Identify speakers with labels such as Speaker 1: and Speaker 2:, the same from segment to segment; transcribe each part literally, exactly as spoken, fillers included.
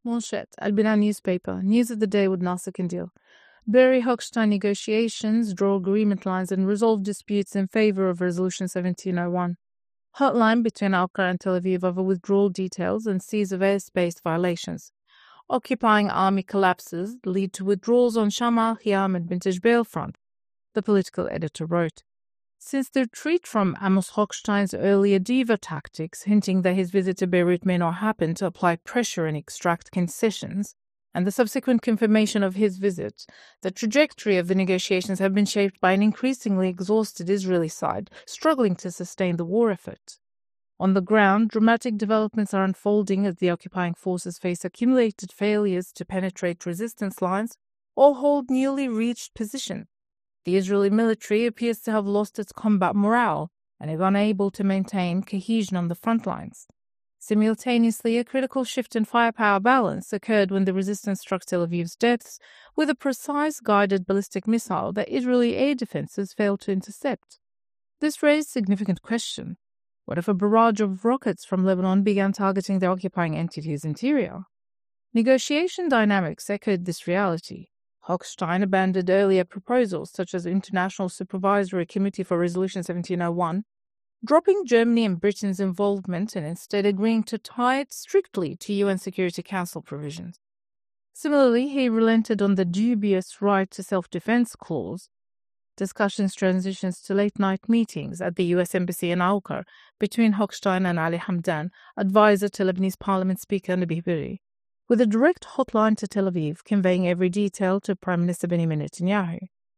Speaker 1: Manchette, Al-Bina newspaper, news of the day with Nasser Kandil. Berry-Hochstein negotiations draw agreement lines and resolve disputes in favor of Resolution seventeen oh one. Hotline between Ankara and Tel Aviv over withdrawal details and seize of airspace violations. Occupying army collapses lead to withdrawals on Sham al-Khiyam and Bint Jbeil front, the political editor wrote. Since the retreat from Amos Hochstein's earlier diva tactics, hinting that his visit to Beirut may not happen to apply pressure and extract concessions, and the subsequent confirmation of his visit, the trajectory of the negotiations have been shaped by an increasingly exhausted Israeli side, struggling to sustain the war effort. On the ground, dramatic developments are unfolding as the occupying forces face accumulated failures to penetrate resistance lines or hold newly reached positions. The Israeli military appears to have lost its combat morale and is unable to maintain cohesion on the front lines. Simultaneously, a critical shift in firepower balance occurred when the resistance struck Tel Aviv's depths with a precise guided ballistic missile that Israeli air defenses failed to intercept. This raised significant question. What if a barrage of rockets from Lebanon began targeting the occupying entity's interior? Negotiation dynamics echoed this reality. Hochstein abandoned earlier proposals such as the International Supervisory Committee for Resolution seventeen oh one, dropping Germany and Britain's involvement and instead agreeing to tie it strictly to U N Security Council provisions. Similarly, he relented on the dubious right to self-defense clause. Discussions transitions to late-night meetings at the U S Embassy in Ankara between Hochstein and Ali Hamdan, advisor to Lebanese Parliament Speaker Nabih Berri, with a direct hotline to Tel Aviv conveying every detail to Prime Minister Benjamin Netanyahu.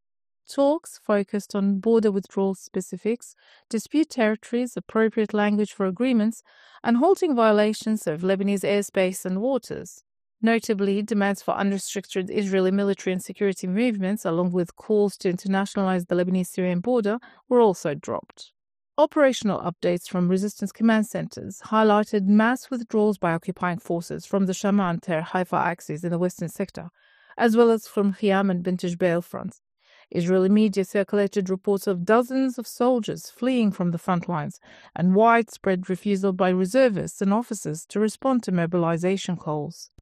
Speaker 1: Talks focused on border withdrawal specifics, dispute territories, appropriate language for agreements, and halting violations of Lebanese airspace and waters. Notably, demands for unrestricted Israeli military and security movements, along with calls to internationalize the Lebanese-Syrian border, were also dropped. Operational updates from resistance command centers highlighted mass withdrawals by occupying forces from the Shama and Ter Haifa axes in the western sector, as well as from Khiyam and Bint Jbeil fronts. Israeli media circulated reports of dozens of soldiers fleeing from the front lines and widespread refusal by reservists and officers to respond to mobilization calls.